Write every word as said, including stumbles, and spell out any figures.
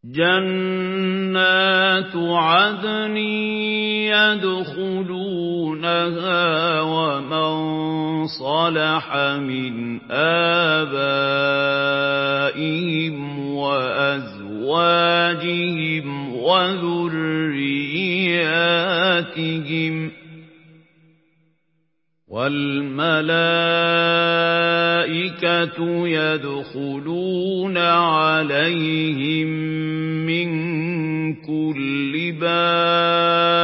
جَنَّاتُ عَدْنٍ يَدْخُلُونَهَا وَمَن صَلَحَ مِنْ آبَائِهِمْ وَأَزْوَاجِهِمْ وَذُرِّيَّاتِهِمْ ۖ وَالْمَلَائِكَةُ يَدْخُلُونَ عَلَيْهِم مِّن كُلِّ بَابٍ